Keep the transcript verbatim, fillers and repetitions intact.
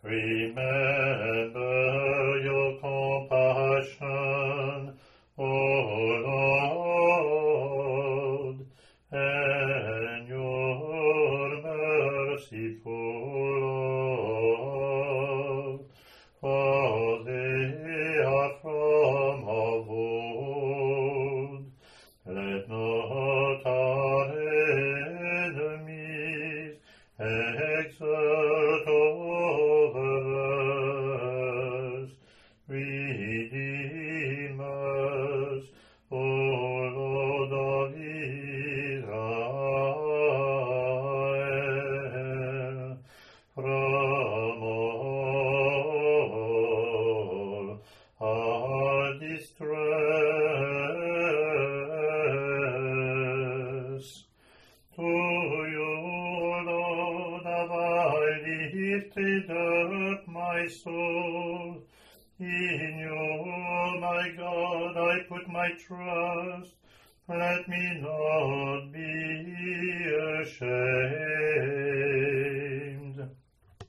Remember your compassion, O Lord, and your merciful love, for they are from of old. Let not our enemies exult over us. Redeem us, O Lord of Israel, from all our distress. To you, Lord, have I lifted up my soul. In you, my God, I put my trust. Let me not be